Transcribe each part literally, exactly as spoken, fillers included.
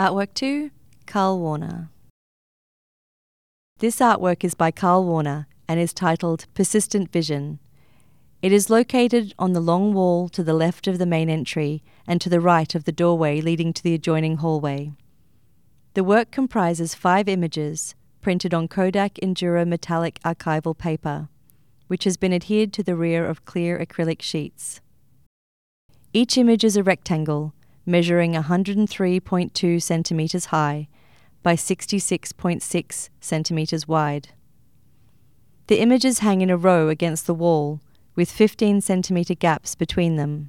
Artwork two, Carl Warner. This artwork is by Carl Warner and is titled Persistent Vision. It is located on the long wall to the left of the main entry and to the right of the doorway leading to the adjoining hallway. The work comprises five images printed on Kodak Endura metallic archival paper, which has been adhered to the rear of clear acrylic sheets. Each image is a rectangle measuring one hundred three point two centimeters high by sixty-six point six centimeters wide. The images hang in a row against the wall, with fifteen centimeter gaps between them.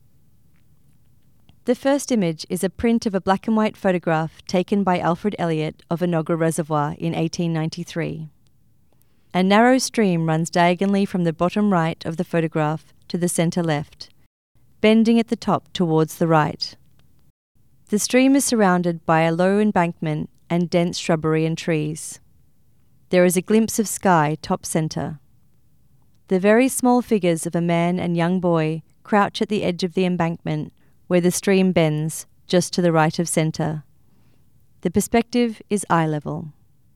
The first image is a print of a black and white photograph taken by Alfred Elliot of Enoggera Reservoir in eighteen ninety-three. A narrow stream runs diagonally from the bottom right of the photograph to the center left, bending at the top towards the right. The stream is surrounded by a low embankment and dense shrubbery and trees. There is a glimpse of sky top center. The very small figures of a man and young boy crouch at the edge of the embankment where the stream bends just to the right of center. The perspective is eye level.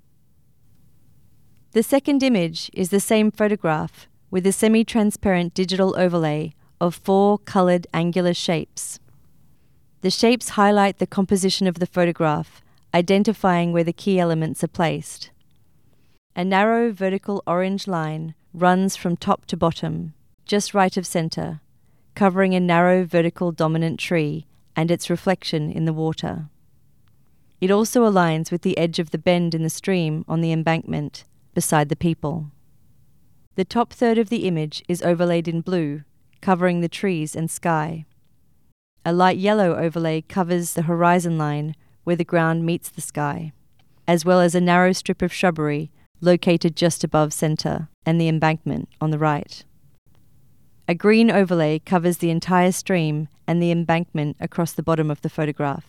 The second image is the same photograph with a semi-transparent digital overlay of four colored angular shapes. The shapes highlight the composition of the photograph, identifying where the key elements are placed. A narrow vertical orange line runs from top to bottom, just right of center, covering a narrow vertical dominant tree and its reflection in the water. It also aligns with the edge of the bend in the stream on the embankment, beside the people. The top third of the image is overlaid in blue, covering the trees and sky. A light yellow overlay covers the horizon line where the ground meets the sky, as well as a narrow strip of shrubbery located just above center and the embankment on the right. A green overlay covers the entire stream and the embankment across the bottom of the photograph.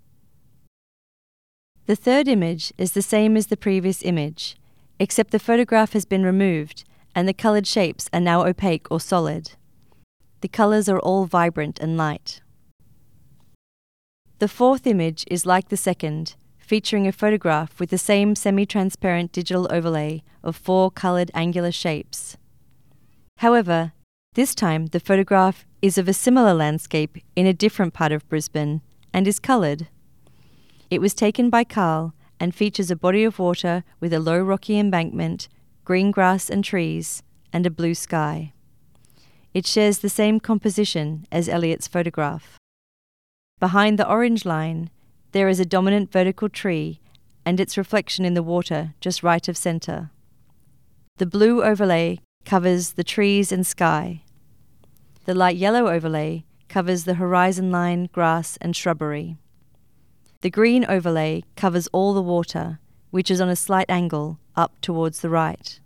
The third image is the same as the previous image, except the photograph has been removed and the colored shapes are now opaque or solid. The colors are all vibrant and light. The fourth image is like the second, featuring a photograph with the same semi-transparent digital overlay of four colored angular shapes. However, this time the photograph is of a similar landscape in a different part of Brisbane and is colored. It was taken by Carl and features a body of water with a low rocky embankment, green grass and trees, and a blue sky. It shares the same composition as Elliot's photograph. Behind the orange line, there is a dominant vertical tree and its reflection in the water just right of center. The blue overlay covers the trees and sky. The light yellow overlay covers the horizon line, grass, and shrubbery. The green overlay covers all the water, which is on a slight angle up towards the right.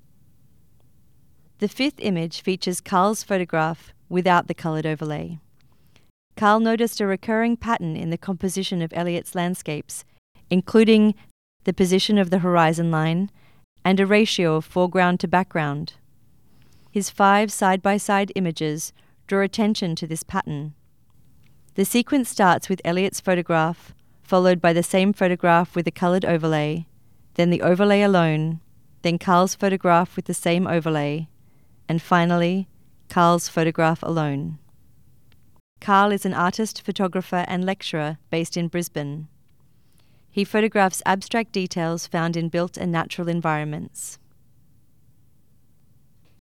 The fifth image features Carl's photograph without the colored overlay. Carl noticed a recurring pattern in the composition of Elliot's landscapes, including the position of the horizon line and a ratio of foreground to background. His five side-by-side images draw attention to this pattern. The sequence starts with Elliot's photograph, followed by the same photograph with a colored overlay, then the overlay alone, then Carl's photograph with the same overlay, and finally, Carl's photograph alone. Carl is an artist, photographer, and lecturer based in Brisbane. He photographs abstract details found in built and natural environments.